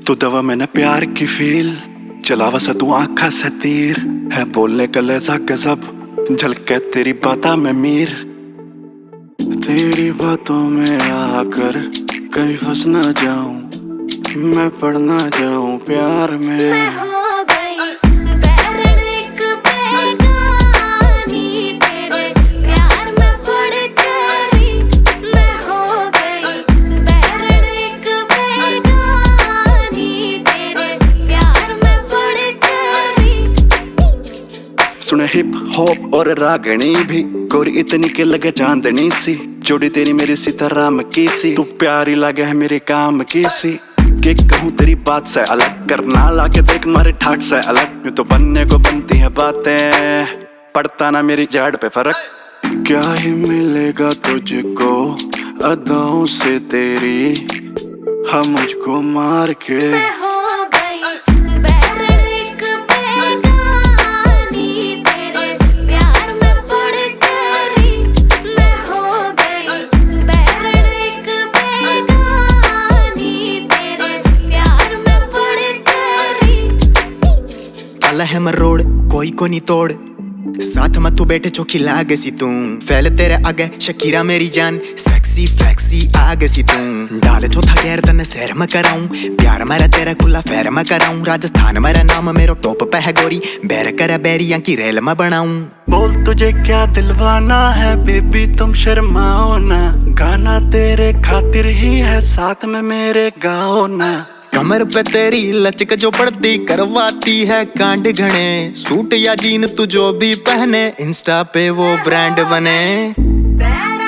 तू दवा मैंने प्यार की फील चलावा सा तू आँखा से तीर है बोलने का लहजा गजब झलके तेरी बाता में मीर तेरी बातों में आकर कहीं फंस ना जाऊं मैं पड़ ना जाऊं प्यार में सुने हिप हॉप और रागनी भी गोरी इतनी के लगे चांदनी सी जोड़ी तेरी मेरी सीताराम की सी तू प्यारी लगे है मेरे काम की सी के कहूँ तेरी बात से अलग करना लाके देख मारे ठाट से अलग तो बनने को बनती है बातें पड़ता ना मेरी जड़ पे फर्क क्या ही मिलेगा तुझको अदाओं से तेरी हम मुझको मार के है मरोड़ कोई को नहीं तोड़ साथ में तू बैठे चौकी लाग सी तू फैले तेरे आगे शकीरा मेरी जान सेक्सी फ्लेक्सी आगे सी तू डाले चौथा गैर तने सैर में कराऊं प्यार मेरा तेरा खुला फैर में कराऊं राजस्थान मेरा नाम मेरो टॉप पे है गोरी बैर करे बैरियां की रेल में बनाऊं बोल तुझे क्या दिलवाना है बेबी तुम शर्माओ ना गाना तेरे खातिर ही है साथ में मेरे गाओ ना कमर पे तेरी लचक जो पड़ती करवाती है कांड घने सूट या जीन तू जो भी पहने इंस्टा पे वो ब्रांड बने।